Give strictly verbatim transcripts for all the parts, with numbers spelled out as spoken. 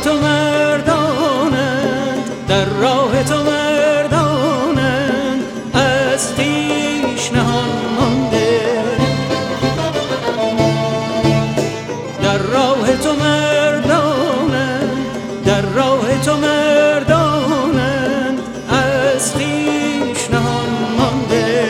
تو مردانند، در راه تو مردانند، از خویش نهان مانده. در راه تو مردانند، در راه تو مردانند، از خویش نهان مانده.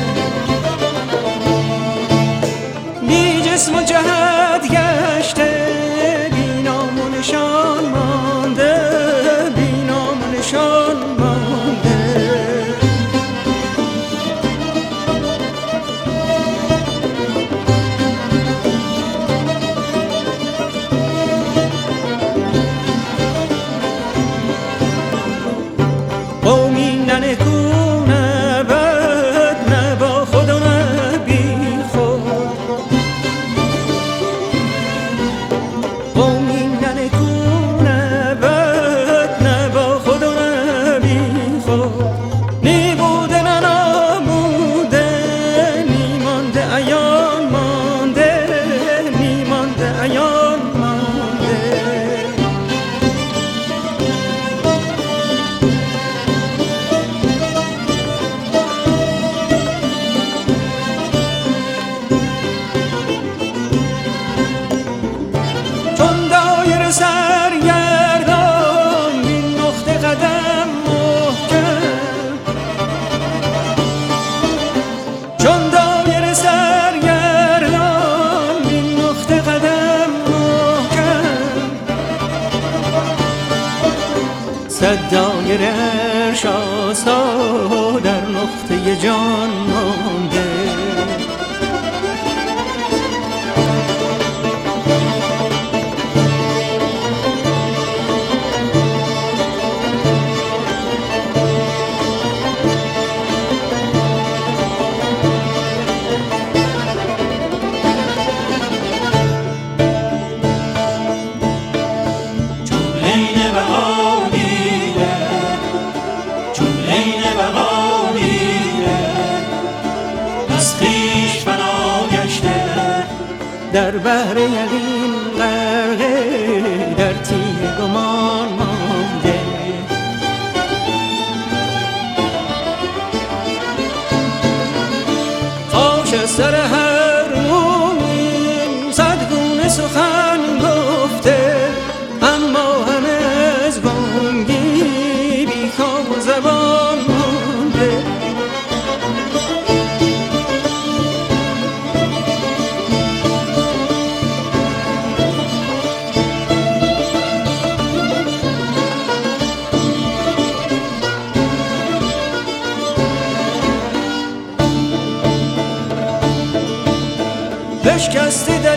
بی جسم و جهت گشته، بی نام و نشان مانده، بی نام و نشان مانده. قومی نه نکو نه بد، نه با خود و نه بی خود. قومی نه نکو نه بد، نه با خود و نه بی خود. نی بوده نه نابوده، نی مانده عیان مانده، نی مانده عیان مانده. چون دایر سرگردان، بین نقطه قدم محکم. چون دایر سرگردان، بین نقطه قدم محکم. صد دایر ارشاسا در نقطه جان مانده. در بحر یقین غرقه، در تیه گمان مانده. فاش از سر هر مومی، صد گونه سخن گفته، اما همه از گنگی بی کام و زبان مانده. بشکسته